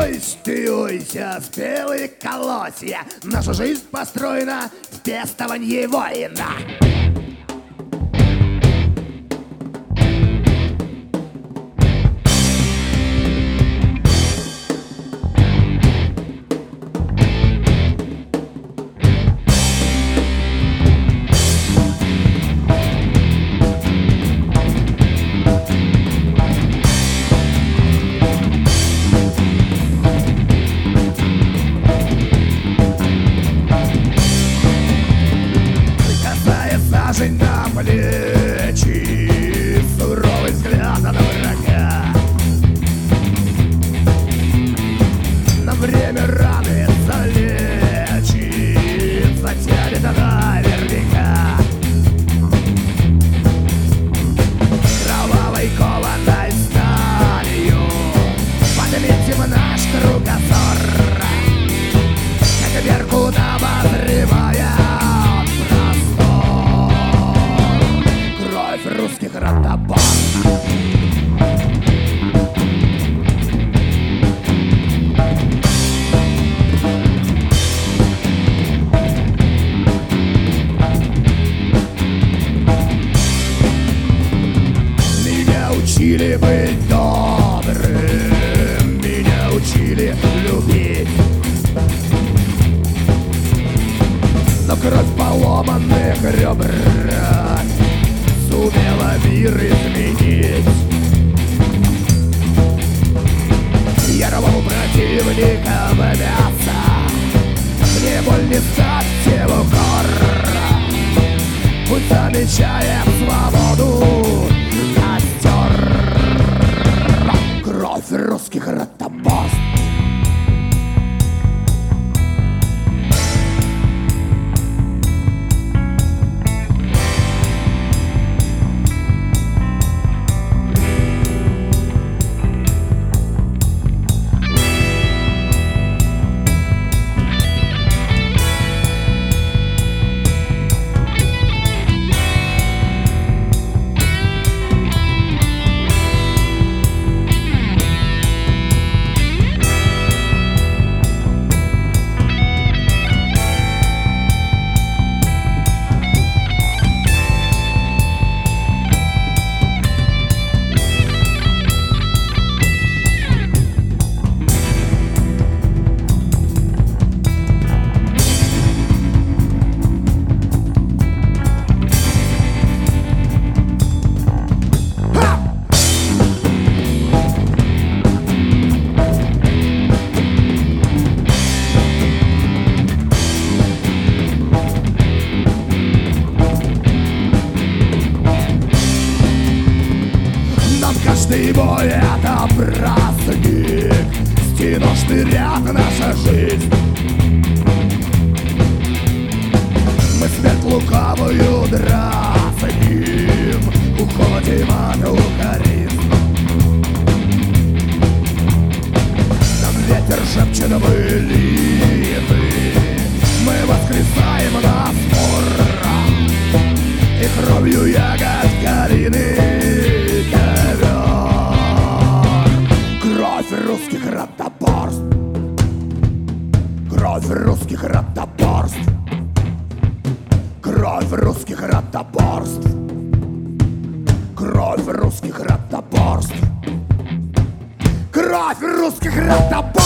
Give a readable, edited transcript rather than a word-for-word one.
Стюйся, спелые колосья. Наша жизнь построена в пестовании воина. Сажень на плечи, суровый взгляд на врага. На время раны залечит, затянет наверняка. Кровавой кованой сталью подметим наш кругозор, как беркут обозревая русских ротобан. Меня учили быть добрым, меня учили любить, но кровь поломанных ребер сумела мир изменить. Я рвал противника в мясо, мне боль не стать его кор. Пусть замечает свободу костер. Кровь русских ротоборств. Каждый бой — это праздник, стеношный ряд — наша жизнь. Мы смерть лукавую дразним, уходим от укоризн. Нам ветер шепчет былины, мы воскресаем на спор, и кровью ягод калины русских ротоборств. Кровь русских ротоборств. Кровь русских ротоборств. Кровь русских ротоборств. Кровь русских ротоборств.